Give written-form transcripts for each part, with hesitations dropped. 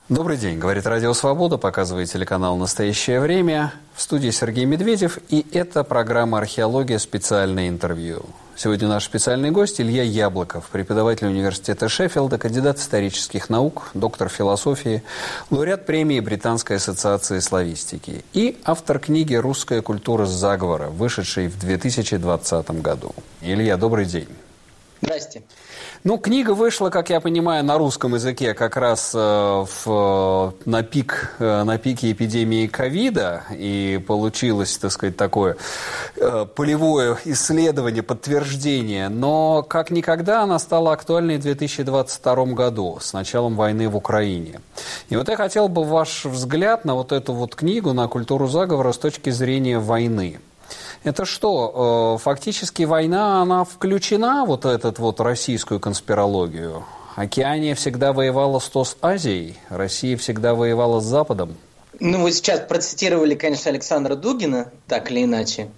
Добрый день, говорит Радио Свобода, показывает телеканал «Настоящее время». В студии Сергей Медведев, и это программа «Археология. Специальное интервью». Сегодня наш специальный гость Илья Яблоков, преподаватель университета Шеффилда, кандидат исторических наук, доктор философии, лауреат премии Британской ассоциации славистики и автор книги «Русская культура с заговора», вышедшей в 2020 году. Илья, добрый день. Здрасте. Книга вышла, как я понимаю, на русском языке как раз на пике эпидемии ковида, и получилось, так сказать, такое полевое исследование, подтверждение, но как никогда она стала актуальной в 2022 году, с началом войны в Украине. И вот я хотел бы ваш взгляд на вот эту вот книгу, на культуру заговора с точки зрения войны. Это что, фактически война, она включена, вот эту вот российскую конспирологию? Океания всегда воевала с Азией, Россия всегда воевала с Западом? Вы сейчас процитировали, конечно, Александра Дугина, так или иначе.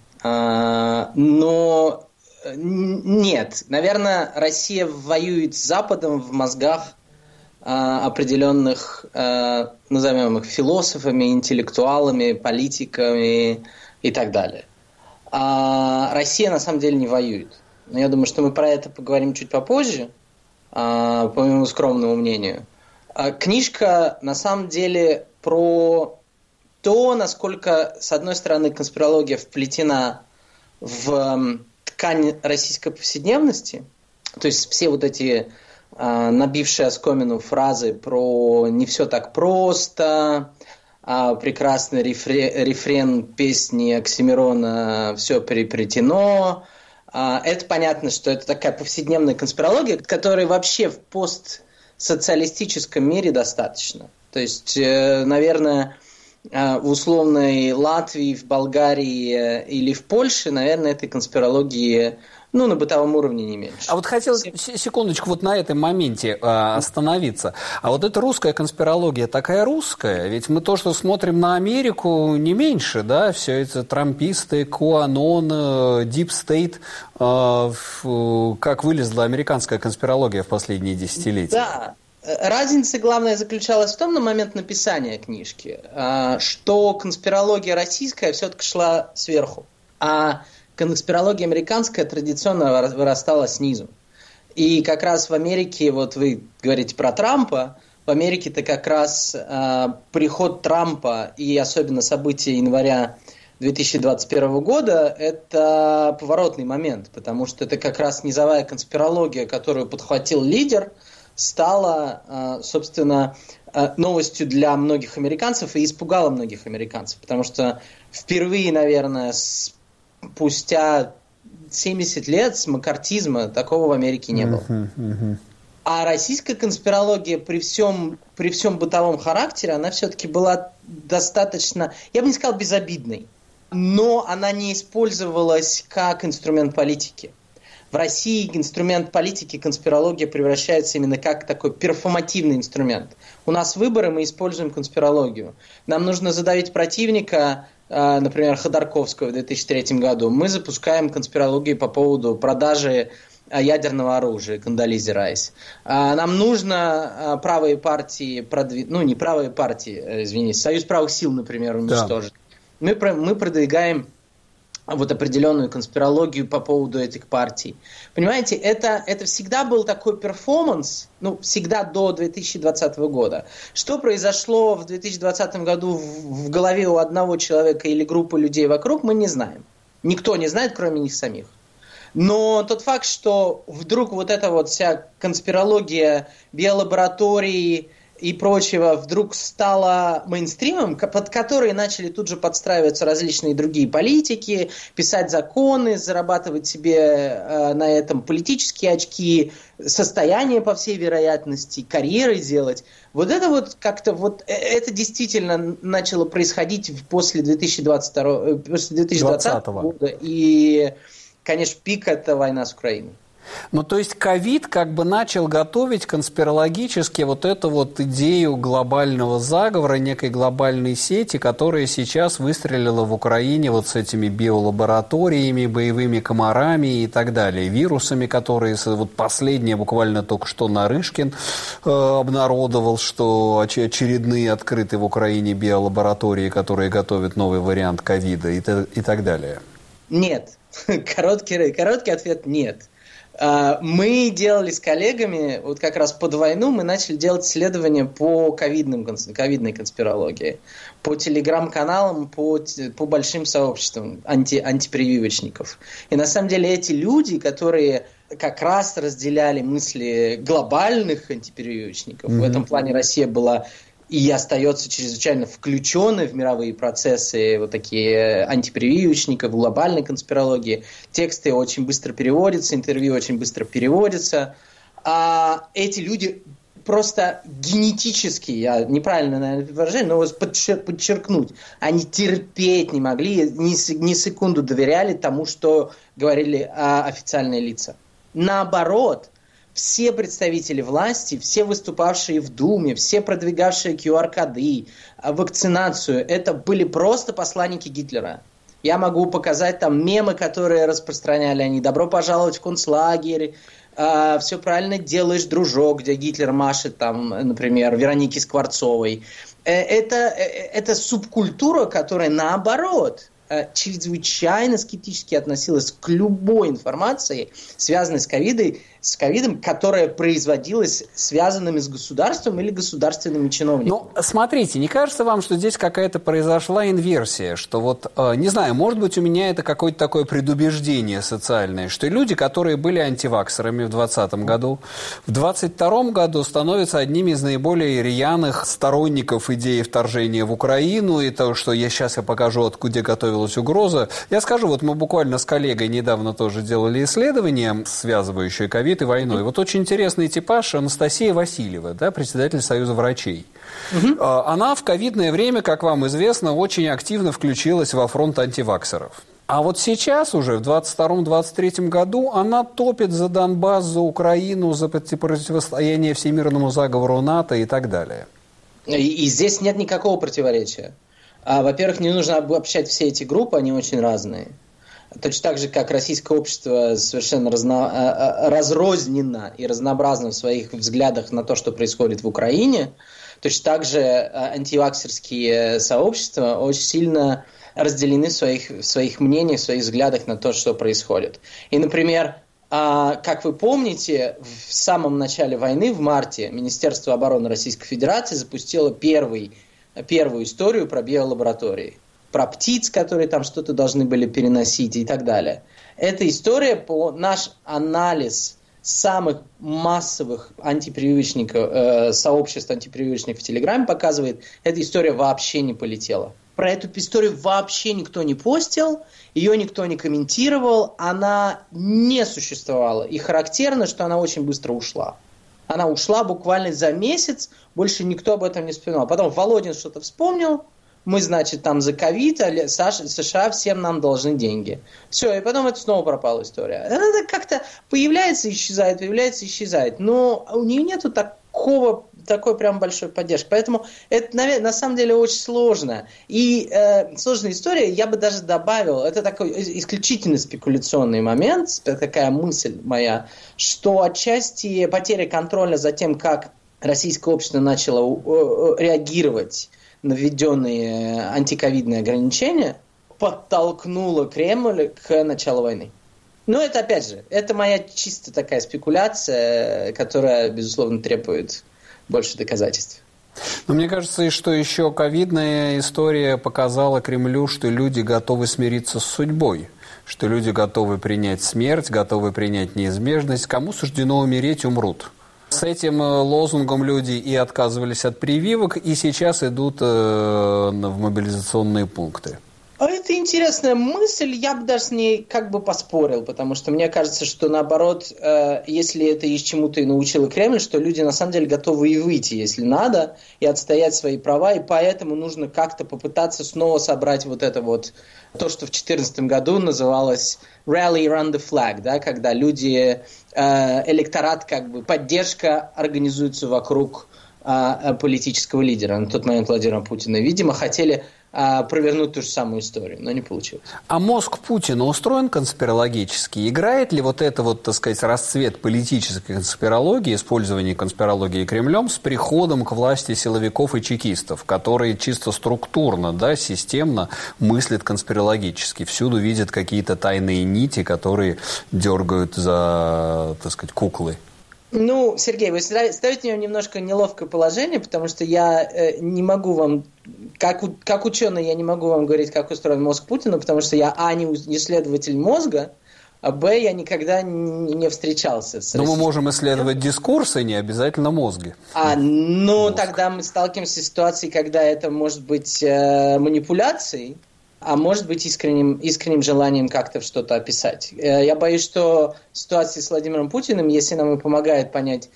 Но нет, наверное, Россия воюет с Западом в мозгах определенных, назовем их, философами, интеллектуалами, политиками и так далее. А Россия на самом деле не воюет. Но я думаю, что мы про это поговорим чуть попозже, по моему скромному мнению. Книжка на самом деле про то, насколько, с одной стороны, конспирология вплетена в ткань российской повседневности, то есть все вот эти набившие оскомину фразы про «не все так просто», прекрасный рефрен песни Оксимирона «Все переплетено». Это понятно, что это такая повседневная конспирология, которой вообще в постсоциалистическом мире достаточно. То есть, наверное, в условной Латвии, в Болгарии или в Польше, наверное, этой конспирологии на бытовом уровне не меньше. А вот хотел секундочку вот на этом моменте остановиться. А вот эта русская конспирология такая русская? Ведь мы то, что смотрим на Америку, не меньше, да? Все это трамписты, QAnon, Deep State. Как вылезла американская конспирология в последние десятилетия? Да. Разница, главная, заключалась в том, на момент написания книжки, что конспирология российская все-таки шла сверху, а конспирология американская традиционно вырастала снизу. И как раз в Америке, вот вы говорите про Трампа, в Америке-то как раз приход Трампа и особенно события января 2021 года – это поворотный момент, потому что это как раз низовая конспирология, которую подхватил лидер, стала, собственно, новостью для многих американцев и испугала многих американцев, потому что впервые, наверное, спустя 70 лет с маккартизма такого в Америке не было. А российская конспирология при всем бытовом характере, она все-таки была достаточно, я бы не сказал безобидной, но она не использовалась как инструмент политики. В России инструмент политики, конспирология превращается именно как такой перформативный инструмент. У нас выборы, мы используем конспирологию. Нам нужно задавить противника, например, Ходорковского в 2003 году. Мы запускаем конспирологию по поводу продажи ядерного оружия, Кондолиза Райс. Нам нужно правые партии, не правые партии, извините, Союз правых сил, например, уничтожить. Да. Мы продвигаем вот определенную конспирологию по поводу этих партий. Понимаете, это всегда был такой перформанс, всегда до 2020 года. Что произошло в 2020 году в голове у одного человека или группы людей вокруг, мы не знаем. Никто не знает, кроме них самих. Но тот факт, что вдруг вот эта вот вся конспирология биолаборатории и прочего вдруг стала мейнстримом, под который начали тут же подстраиваться различные другие политики, писать законы, зарабатывать себе на этом политические очки, состояние, по всей вероятности, карьеры делать. Вот это вот как-то вот это действительно начало происходить после 2020 года. И, конечно, пик – это война с Украиной. Ну, то есть ковид как бы начал готовить конспирологически вот эту вот идею глобального заговора, некой глобальной сети, которая сейчас выстрелила в Украине вот с этими биолабораториями, боевыми комарами и так далее, вирусами, которые, вот последнее буквально только что Нарышкин обнародовал, что очередные открыты в Украине биолаборатории, которые готовят новый вариант ковида и так далее. Нет. Короткий ответ – нет. Мы делали с коллегами, вот как раз под войну, мы начали делать исследования по ковидной конспирологии, по телеграм-каналам, по большим сообществам антипрививочников. И на самом деле эти люди, которые как раз разделяли мысли глобальных антипрививочников, в этом плане Россия была и остается чрезвычайно включенной в мировые процессы, вот такие антипрививочников, глобальной конспирологии. Тексты очень быстро переводятся, интервью очень быстро переводятся. А эти люди просто генетически, я неправильно, наверное, выражаю, но подчеркнуть, они терпеть не могли, ни секунду доверяли тому, что говорили официальные лица. Наоборот, все представители власти, все выступавшие в Думе, все продвигавшие QR-коды, вакцинацию, это были просто посланники Гитлера. Я могу показать там мемы, которые распространяли они. «Добро пожаловать в концлагерь», «Все правильно делаешь, дружок», где Гитлер машет, там, например, Веронике Скворцовой. Это субкультура, которая, наоборот, чрезвычайно скептически относилась к любой информации, связанной с ковидом, которая производилась связанными с государством или государственными чиновниками. Ну, смотрите, не кажется вам, что здесь какая-то произошла инверсия, что вот, не знаю, может быть, у меня это какое-то такое предубеждение социальное, что люди, которые были антиваксерами в 2020 году, в 2022 году становятся одними из наиболее рьяных сторонников идеи вторжения в Украину, и то, что я покажу, откуда готовилась угроза. Я скажу, вот мы буквально с коллегой недавно тоже делали исследование, связывающее ковид и войну. И вот очень интересный типаж Анастасия Васильева, да, председатель Союза врачей. Она в ковидное время, как вам известно, очень активно включилась во фронт антиваксеров. А вот сейчас уже, в 2022-2023 году, она топит за Донбасс, за Украину, за противостояние всемирному заговору НАТО и так далее. И здесь нет никакого противоречия. Во-первых, не нужно обобщать все эти группы, они очень разные. Точно так же, как российское общество совершенно разрозненно и разнообразно в своих взглядах на то, что происходит в Украине, точно так же антиваксерские сообщества очень сильно разделены в своих мнениях, в своих взглядах на то, что происходит. И, например, как вы помните, в самом начале войны, в марте, Министерство обороны Российской Федерации запустило первую историю про биолаборатории. Про птиц, которые там что-то должны были переносить и так далее. Эта история, наш анализ самых массовых антипрививочников, сообществ антипрививочников в Телеграме показывает, эта история вообще не полетела. Про эту историю вообще никто не постил, ее никто не комментировал, она не существовала. И характерно, что она очень быстро ушла. Она ушла буквально за месяц, больше никто об этом не вспоминал. Потом Володин что-то вспомнил, мы, значит, там за ковид, а США всем нам должны деньги. Все, и потом это снова пропала история. Она как-то появляется, исчезает. Но у нее нету такой прям большой поддержки. Поэтому это, наверное, на самом деле очень сложно. И сложная история, я бы даже добавил, это такой исключительно спекуляционный момент, такая мысль моя, что отчасти потеря контроля за тем, как российское общество начало реагировать на введенные антиковидные ограничения, подтолкнуло Кремль к началу войны. Но это, опять же, это моя чисто такая спекуляция, которая, безусловно, требует больше доказательств. Но мне кажется, что еще ковидная история показала Кремлю, что люди готовы смириться с судьбой, что люди готовы принять смерть, готовы принять неизбежность. Кому суждено умереть, умрут. С этим лозунгом люди и отказывались от прививок, и сейчас идут в мобилизационные пункты. Это интересная мысль, я бы даже с ней как бы поспорил, потому что мне кажется, что наоборот, если это и чему-то и научил Кремль, что люди на самом деле готовы и выйти, если надо, и отстоять свои права, и поэтому нужно как-то попытаться снова собрать вот это вот, то, что в 2014 году называлось rally around the flag, да, когда люди, электорат, как бы поддержка организуется вокруг политического лидера. На тот момент Владимира Путина, видимо, хотели провернуть ту же самую историю, но не получилось. А мозг Путина устроен конспирологически? Играет ли вот это вот, так сказать, расцвет политической конспирологии, использование конспирологии Кремлем с приходом к власти силовиков и чекистов, которые чисто структурно, да, системно мыслят конспирологически, всюду видят какие-то тайные нити, которые дергают за, так сказать, куклы? Ну, Сергей, вы ставите меня в немножко неловкое положение, потому что я не могу вам, как ученый, я не могу вам говорить, как устроен мозг Путина, потому что я, не исследователь мозга, а б, я никогда не встречался с... Но мы можем исследовать дискурсы, не обязательно мозги. Ну, тогда мы сталкиваемся с ситуацией, когда это может быть манипуляцией, а может быть искренним желанием как-то что-то описать. Я боюсь, что ситуация с Владимиром Путиным, если нам и помогает понять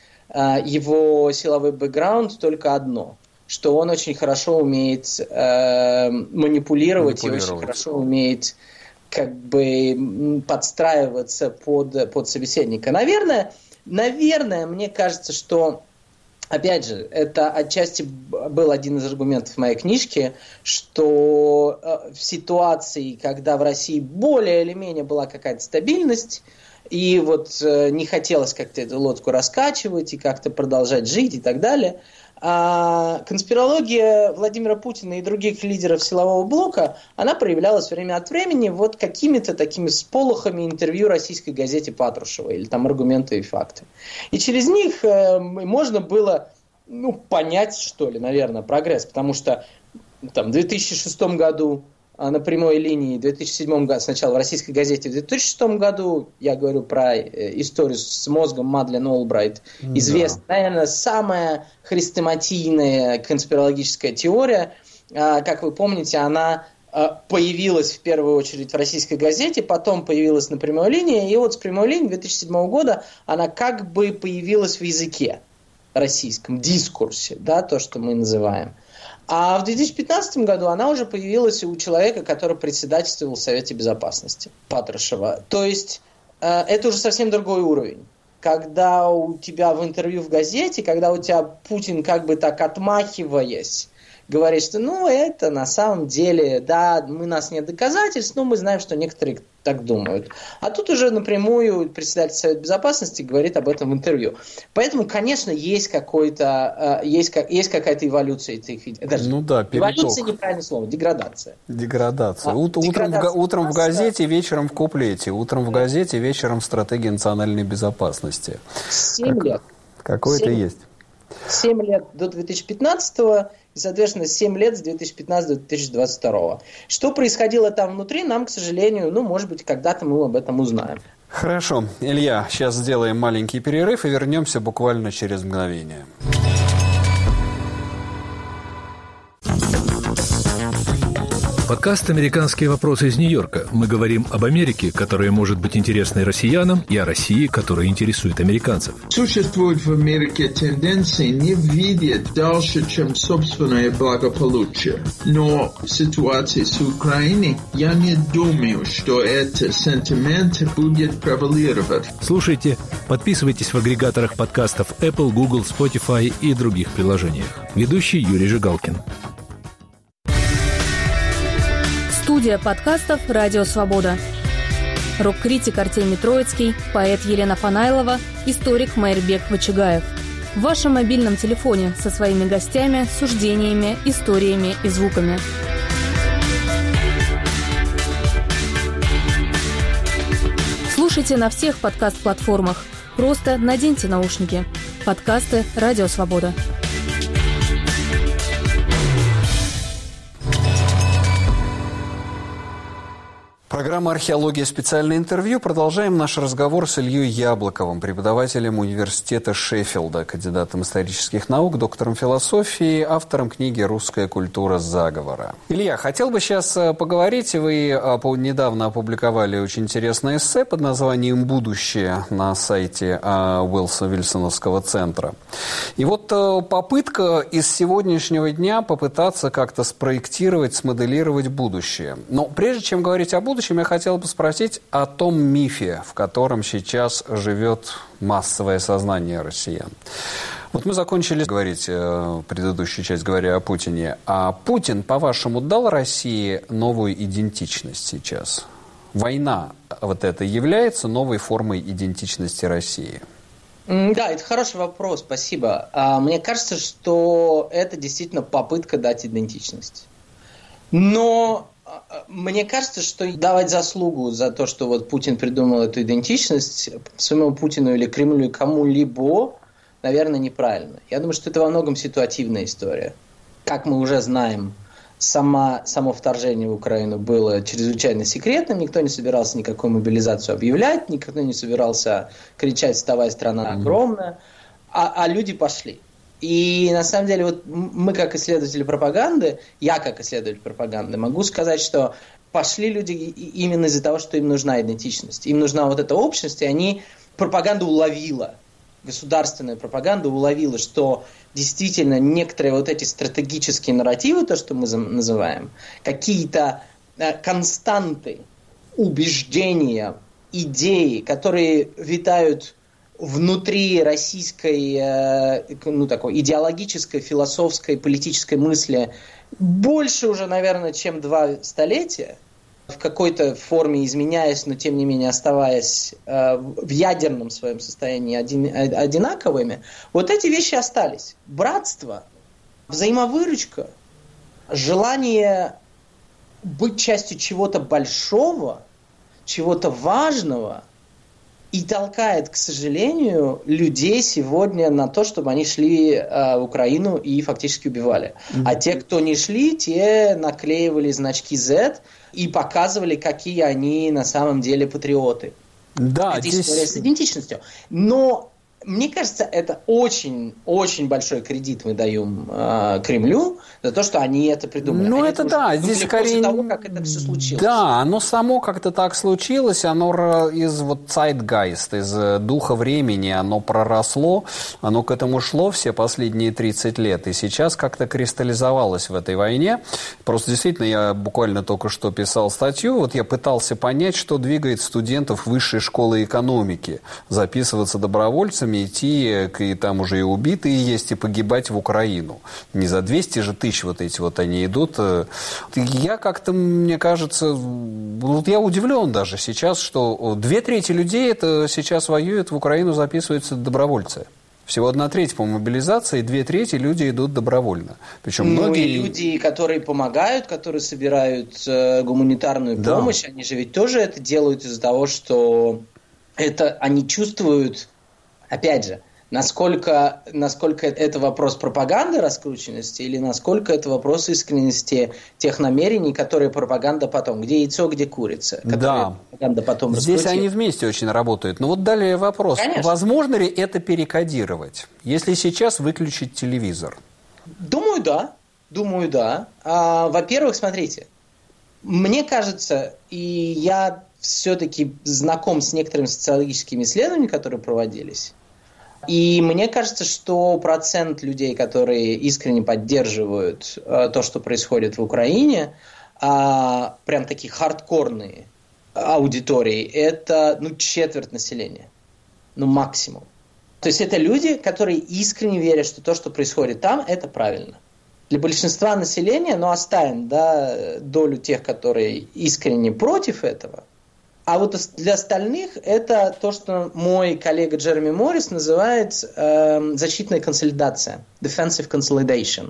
его силовой бэкграунд, только одно, что он очень хорошо умеет манипулировать и очень хорошо умеет как бы подстраиваться под собеседника. Наверное, мне кажется, что опять же, это отчасти был один из аргументов моей книжки, что в ситуации, когда в России более или менее была какая-то стабильность, и вот не хотелось как-то эту лодку раскачивать и как-то продолжать жить и так далее, конспирология Владимира Путина и других лидеров силового блока, она проявлялась время от времени вот какими-то такими сполохами интервью российской газете Патрушева или там аргументы и факты. И через них можно было понять, что ли, наверное, прогресс, потому что там, в 2006 году на прямой линии, в 2007 году, сначала в российской газете, в 2006 году, я говорю про историю с мозгом Мадлен Олбрайт, известная, наверное, самая хрестоматийная конспирологическая теория, как вы помните, она появилась в первую очередь в российской газете, потом появилась на прямой линии, и вот с прямой линии 2007 года она как бы появилась в языке российском, дискурсе, да, то, что мы называем. А в 2015 году она уже появилась у человека, который председательствовал в Совете Безопасности, Патрушева. То есть это уже совсем другой уровень. Когда у тебя в интервью в газете, когда у тебя Путин как бы так отмахиваясь, говорит, что это на самом деле, да, у нас нет доказательств, но мы знаем, что некоторые так думают. А тут уже напрямую председатель Совета Безопасности говорит об этом в интервью. Поэтому, конечно, есть какая-то эволюция этих идей. Переток. Эволюция неправильное слово, деградация. Утром в газете, вечером в куплете. Утром в газете, вечером в стратегии национальной безопасности. 7 лет. Какое-то есть. 7 лет до 2015-го и, соответственно, 7 лет с 2015 до 2022. Что происходило там внутри, нам, к сожалению, может быть, когда-то мы об этом узнаем. Хорошо. Илья, сейчас сделаем маленький перерыв и вернемся буквально через мгновение. Подкаст «Американские вопросы» из Нью-Йорка. Мы говорим об Америке, которая может быть интересной россиянам, и о России, которая интересует американцев. Существует в Америке тенденция не видеть дальше, чем собственное благополучие. Но в ситуации с Украиной я не думаю, что этот сентимент будет превалировать. Слушайте, подписывайтесь в агрегаторах подкастов Apple, Google, Spotify и других приложениях. Ведущий Юрий Жигалкин. Студия подкастов «Радио Свобода». Рок-критик Артемий Троицкий, поэт Елена Фанайлова, историк Майрбек Вачигаев. В вашем мобильном телефоне со своими гостями, суждениями, историями и звуками. Слушайте на всех подкаст-платформах. Просто наденьте наушники. Подкасты «Радио Свобода». Программа «Археология. Специальное интервью». Продолжаем наш разговор с Ильей Яблоковым, преподавателем университета Шеффилда, кандидатом исторических наук, доктором философии, автором книги «Русская культура заговора». Илья, хотел бы сейчас поговорить. Вы недавно опубликовали очень интересное эссе под названием «Будущее» на сайте Вилсоновского центра. И вот попытка из сегодняшнего дня попытаться как-то спроектировать, смоделировать будущее. Но прежде чем говорить о будущем, я хотел бы спросить о том мифе, в котором сейчас живет массовое сознание россиян. Вот мы закончили говорить, предыдущую часть говоря о Путине. А Путин, по-вашему, дал России новую идентичность сейчас? Война вот эта является новой формой идентичности России? Да, это хороший вопрос, спасибо. Мне кажется, что это действительно попытка дать идентичность. Но мне кажется, что давать заслугу за то, что вот Путин придумал эту идентичность самому Путину или Кремлю, кому-либо, наверное, неправильно. Я думаю, что это во многом ситуативная история. Как мы уже знаем, само вторжение в Украину было чрезвычайно секретным, никто не собирался никакую мобилизацию объявлять, никто не собирался кричать «Вставай, страна огромная», а люди пошли. И на самом деле вот мы как исследователи пропаганды, я как исследователь пропаганды могу сказать, что пошли люди именно из-за того, что им нужна идентичность. Им нужна вот эта общность, и пропаганда уловила, государственная пропаганда уловила, что действительно некоторые вот эти стратегические нарративы, то, что мы называем, какие-то константы, убеждения, идеи, которые витают внутри российской такой идеологической, философской, политической мысли больше уже, наверное, чем 2 столетия, в какой-то форме изменяясь, но тем не менее оставаясь в ядерном своем состоянии одинаковыми, вот эти вещи остались. Братство, взаимовыручка, желание быть частью чего-то большого, чего-то важного, и толкает, к сожалению, людей сегодня на то, чтобы они шли в Украину и фактически убивали. А те, кто не шли, те наклеивали значки Z и показывали, какие они на самом деле патриоты. Да, это история с идентичностью. Но мне кажется, это очень-очень большой кредит мы даем Кремлю за то, что они это придумали. Ну, это да, здесь скорее... После того, как это все случилось. Да, оно само как-то так случилось, оно из zeitgeist, из духа времени, оно проросло, оно к этому шло все последние 30 лет, и сейчас как-то кристаллизовалось в этой войне. Просто действительно, я буквально только что писал статью, вот я пытался понять, что двигает студентов высшей школы экономики записываться добровольцами, идти, и там уже и убитые есть, и погибать в Украину. Не за 200 же тысяч вот эти вот они идут. Я как-то, мне кажется, вот я удивлен даже сейчас, что 2/3 людей это сейчас воюют в Украину, записываются добровольцы. Всего 1/3 по мобилизации, 2/3 люди идут добровольно. Причем многие... и люди, которые помогают, которые собирают гуманитарную помощь, они же ведь тоже это делают из-за того, что это они чувствуют. Опять же, насколько это вопрос пропаганды, раскрученности, или насколько это вопрос искренности тех намерений, которые пропаганда потом, где яйцо, где курица, которые пропаганда потом раскрутит. Здесь они вместе очень работают. Но вот далее вопрос. Конечно. Возможно ли это перекодировать, если сейчас выключить телевизор? Думаю, да. Во-первых, смотрите, мне кажется, и я все-таки знаком с некоторыми социологическими исследованиями, которые проводились. И мне кажется, что процент людей, которые искренне поддерживают то, что происходит в Украине, прям такие хардкорные аудитории, это четверть населения. Максимум. То есть это люди, которые искренне верят, что то, что происходит там, это правильно. Для большинства населения, оставим долю тех, которые искренне против этого. А вот для остальных это то, что мой коллега Джереми Моррис называет защитная консолидация, defensive consolidation.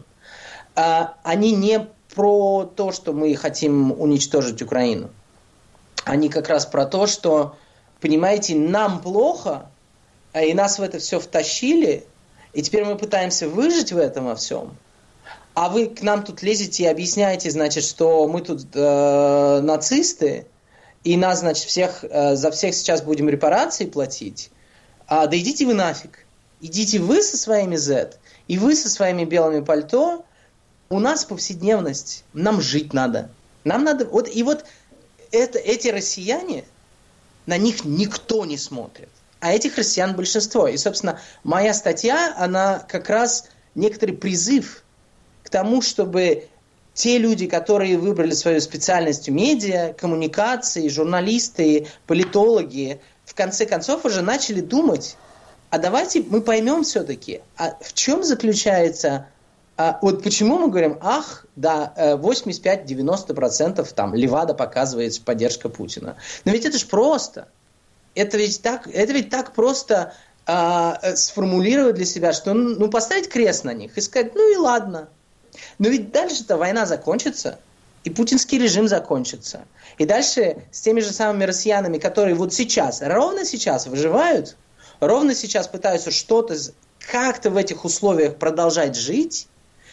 Они не про то, что мы хотим уничтожить Украину. Они как раз про то, что, понимаете, нам плохо, и нас в это все втащили, и теперь мы пытаемся выжить в этом во всем. А вы к нам тут лезете и объясняете, значит, что мы тут нацисты, и нас, значит, за всех сейчас будем репарации платить, да идите вы нафиг. Идите вы со своими Z, и вы со своими белыми пальто. У нас повседневность, нам жить надо. Нам надо... эти россияне, на них никто не смотрит. А этих россиян большинство. И, собственно, моя статья, она как раз некоторый призыв к тому, чтобы те люди, которые выбрали свою специальность медиа, коммуникации, журналисты, политологи, в конце концов уже начали думать, а давайте мы поймем все-таки, а в чем заключается... вот почему мы говорим, 85-90% там Левада показывает поддержка Путина. Но ведь это же просто. Это ведь так просто сформулировать для себя, что поставить крест на них и сказать, и ладно. Но ведь дальше-то война закончится, и путинский режим закончится. И дальше с теми же самыми россиянами, которые вот сейчас, ровно сейчас выживают, ровно сейчас пытаются как-то в этих условиях продолжать жить,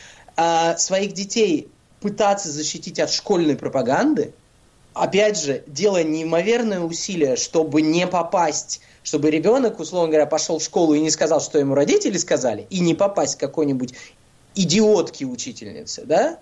своих детей пытаться защитить от школьной пропаганды, опять же, делая неимоверные усилия, чтобы не попасть, чтобы ребенок, условно говоря, пошел в школу и не сказал, что ему родители сказали, и не попасть к какой-нибудь идиотке учительнице, да?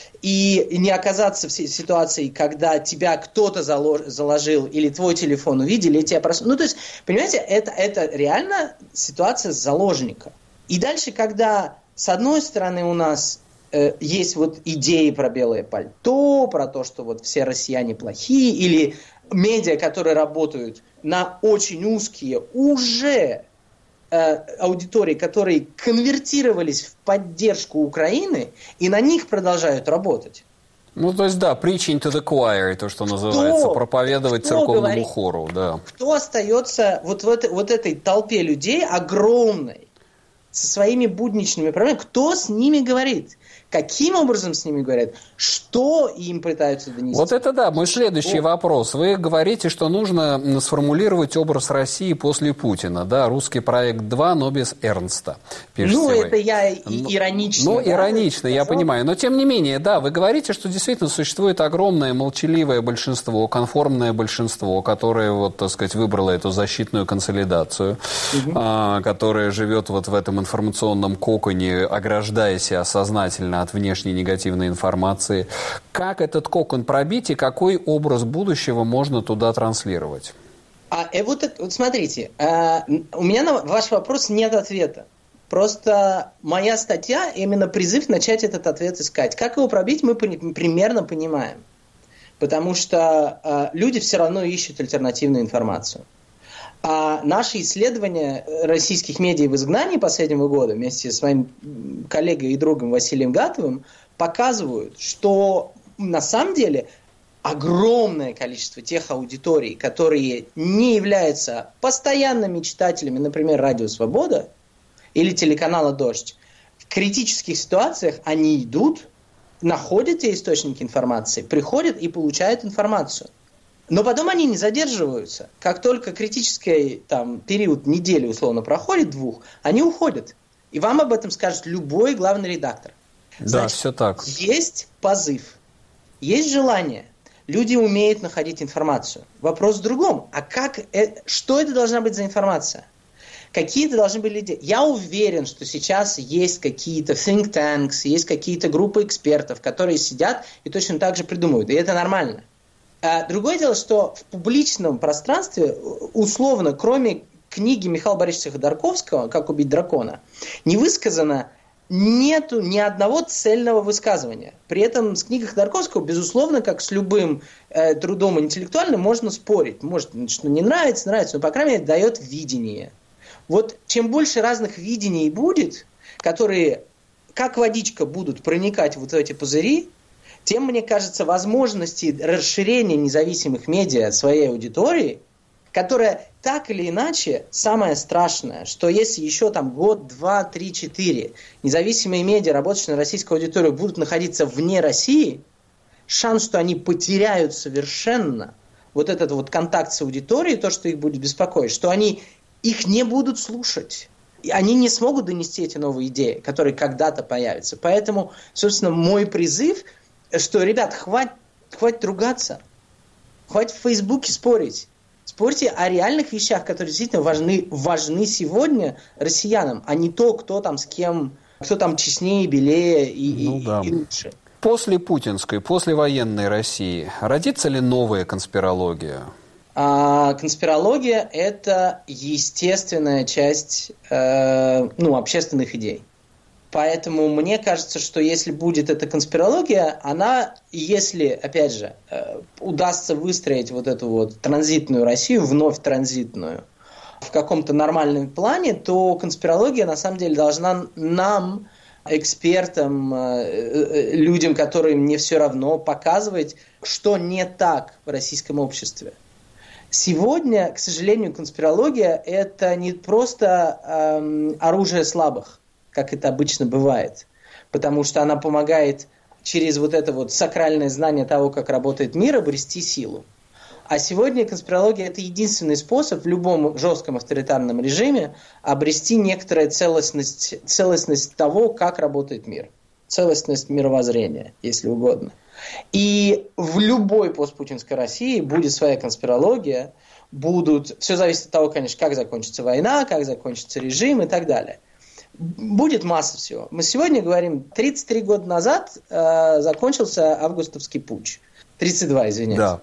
И не оказаться в ситуации, когда тебя кто-то заложил, или твой телефон увидели, и тебя то есть, понимаете, это реально ситуация заложника. И дальше, когда, с одной стороны, у нас есть вот идеи про белое пальто, про то, что вот все россияне плохие, или медиа, которые работают на очень узкие уже аудитории, которые конвертировались в поддержку Украины, и на них продолжают работать. То есть, да, preaching to the choir, то, что называется, проповедовать церковному хору, да. Кто остается вот этой толпе людей огромной, со своими будничными проблемами, кто с ними говорит? Каким образом с ними говорят? Что им пытаются донести? Вот это да, мой следующий вопрос. Вы говорите, что нужно сформулировать образ России после Путина. Да, русский проект 2, но без Эрнста. Это я иронично. Иронично, я понимаю. Но тем не менее, да, вы говорите, что действительно существует огромное молчаливое большинство, конформное большинство, которое, выбрало эту защитную консолидацию, которое живет в этом информационном коконе, ограждая себя сознательно от внешней негативной информации. Как этот кокон пробить и какой образ будущего можно туда транслировать? Смотрите, у меня на ваш вопрос нет ответа. Просто моя статья именно призыв начать этот ответ искать. Как его пробить, мы примерно понимаем. Потому что люди все равно ищут альтернативную информацию. А наши исследования российских медиа в изгнании последнего года вместе с моим коллегой и другом Василием Гатовым показывают, что на самом деле огромное количество тех аудиторий, которые не являются постоянными читателями, например, «Радио Свобода» или телеканала «Дождь», в критических ситуациях они идут, находят те источники информации, приходят и получают информацию. Но потом они не задерживаются. Как только критический период недели, условно, проходит 2, они уходят. И вам об этом скажет любой главный редактор. Да, все так. Есть позыв, есть желание. Люди умеют находить информацию. Вопрос в другом. Что это должна быть за информация? Какие это должны быть люди? Я уверен, что сейчас есть какие-то think tanks, есть какие-то группы экспертов, которые сидят и точно так же придумывают. И это нормально. Другое дело, что в публичном пространстве, условно, кроме книги Михаила Борисовича Ходорковского «Как убить дракона», не высказано нету ни одного цельного высказывания. При этом с книгой Ходорковского, безусловно, как с любым трудом интеллектуальным, можно спорить. Может, что не нравится, но, по крайней мере, дает видение. Вот чем больше разных видений будет, которые, как водичка, будут проникать вот в эти пузыри, тем, мне кажется, возможности расширения независимых медиа своей аудитории, которая так или иначе, самое страшное, что если еще год, 2, 3, 4 независимые медиа, работающие на российскую аудиторию, будут находиться вне России, шанс, что они потеряют совершенно вот этот контакт с аудиторией, то, что их будет беспокоить, что они их не будут слушать. И они не смогут донести эти новые идеи, которые когда-то появятся. Поэтому, собственно, мой призыв, что, ребят, хватит ругаться. Хватит в Фейсбуке спорить. Спорьте о реальных вещах, которые действительно важны сегодня россиянам, а не то, кто там с кем, кто там честнее, белее и лучше. После путинской, послевоенной России родится ли новая конспирология? Конспирология – это естественная часть общественных идей. Поэтому мне кажется, что если будет эта конспирология, она, если, опять же, удастся выстроить вот эту вот транзитную Россию, вновь транзитную, в каком-то нормальном плане, то конспирология на самом деле должна нам, экспертам, людям, которым не все равно, показывать, что не так в российском обществе. Сегодня, к сожалению, конспирология – это не просто оружие слабых, как это обычно бывает, потому что она помогает через вот это вот сакральное знание того, как работает мир, обрести силу. А сегодня конспирология – это единственный способ в любом жестком авторитарном режиме обрести некоторую целостность того, как работает мир. Целостность мировоззрения, если угодно. И в любой постпутинской России будет своя конспирология, все зависит от того, конечно, как закончится война, как закончится режим и так далее. Будет масса всего. Мы сегодня говорим, 33 года назад закончился августовский путч. 32, извиняюсь.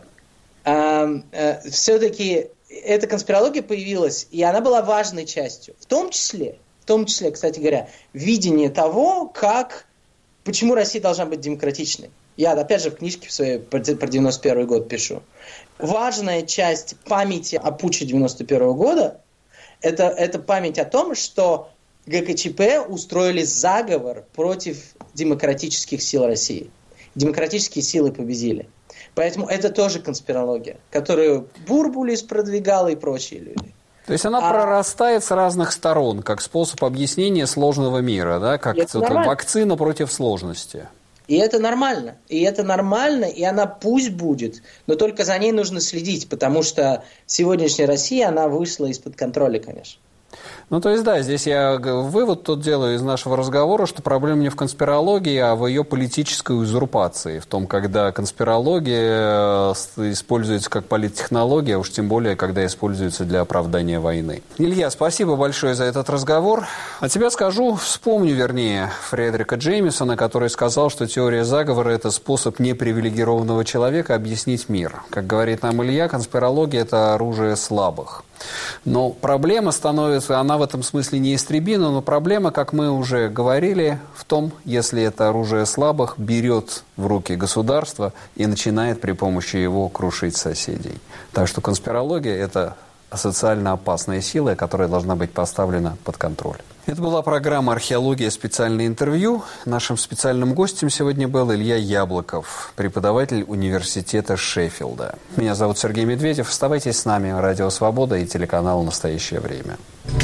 Да. Все-таки эта конспирология появилась, и она была важной частью. В том числе, кстати говоря, видение того, почему Россия должна быть демократичной. Я, опять же, в книжке своей про 91 год пишу. Важная часть памяти о путче 91 года – это память о том, что ГКЧП устроили заговор против демократических сил России. Демократические силы победили. Поэтому это тоже конспирология, которую Бурбулис продвигал и прочие люди. То есть она прорастает с разных сторон, как способ объяснения сложного мира, да? Как вакцина против сложности. И это нормально. И она пусть будет, но только за ней нужно следить, потому что сегодняшняя Россия, она вышла из-под контроля, конечно. То есть, да, здесь я вывод тот делаю из нашего разговора, что проблема не в конспирологии, а в ее политической узурпации. В том, когда конспирология используется как политтехнология, а уж тем более, когда используется для оправдания войны. Илья, спасибо большое за этот разговор. А тебе вспомню Фредерика Джеймисона, который сказал, что теория заговора – это способ непривилегированного человека объяснить мир. Как говорит нам Илья, конспирология – это оружие слабых. Но проблема становится, она в этом смысле неистребима, но проблема, как мы уже говорили, в том, если это оружие слабых берет в руки государство и начинает при помощи его крушить соседей. Так что конспирология – это социально опасная сила, которая должна быть поставлена под контроль. Это была программа «Археология. Специальное интервью». Нашим специальным гостем сегодня был Илья Яблоков, преподаватель университета Шеффилда. Меня зовут Сергей Медведев. Оставайтесь с нами. Радио «Свобода» и телеканал «Настоящее время».